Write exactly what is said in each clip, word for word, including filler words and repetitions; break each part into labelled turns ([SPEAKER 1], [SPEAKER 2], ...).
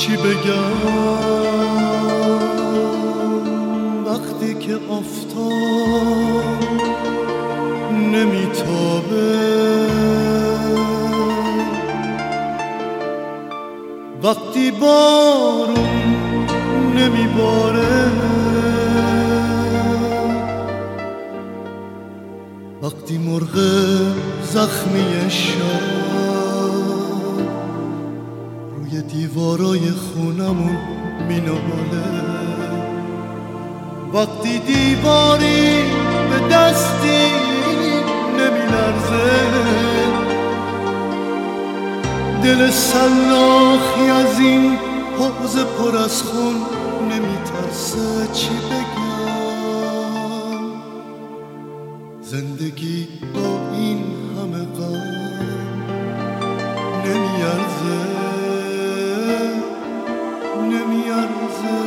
[SPEAKER 1] چی بگم وقتی که آفتاب نمیتابه، وقتی بارون نمیباره، وقتی مرغ زخمی شب روی دیوارای خونمون میناله، وقتی دیواری به دستی نمیلرزه، دل سلاخی از این حوض پر از خون نمیترسه. چی بگم زندگی با این همه غم نمیارزه، نمیارزه.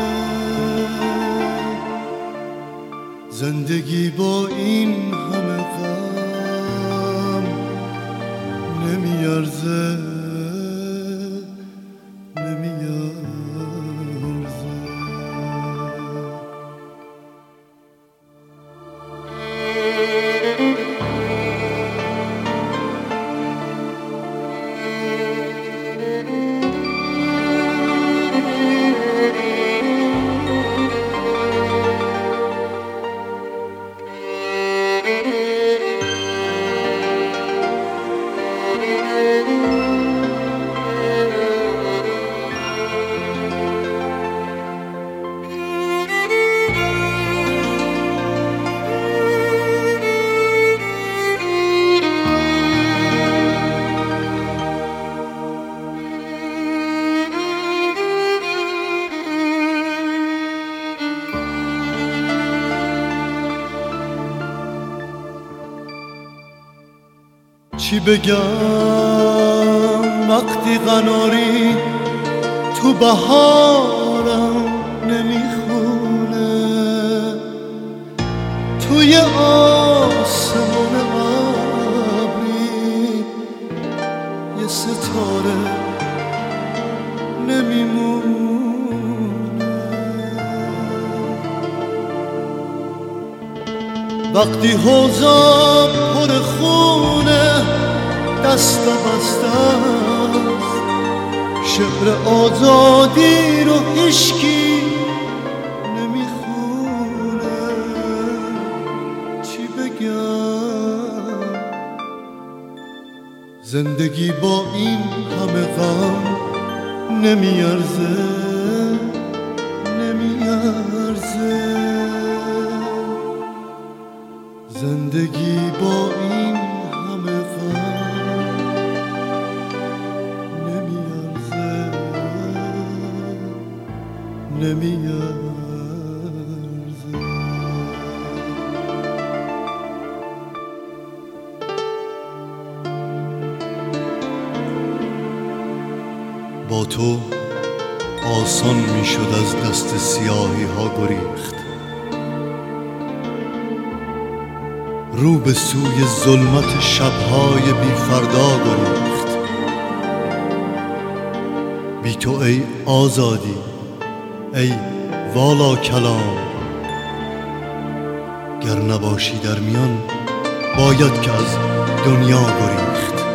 [SPEAKER 1] زندگی با این همه غم نمیارزه، نمیارزه. چی بگم وقتی قناری تو بهارم نمیخونه، توی آسمان ابری یه ستاره نمیمونه، وقتی حوضا پر خونه دست بسته است، شعر آزادی رو هیچکی نمیخونه. چی بگم زندگی با این همه غم نمیارزه، نمیارزه. زندگی با این همه غم نمیارزه، نمیارزه. با تو آسان میشد از دست سیاهی ها گریخت، رو به سوی ظلمت شبهای بی فردا گریخت. بی تو ای آزادی، ای والا کلام، گر نباشی در میان باید که از دنیا گریخت.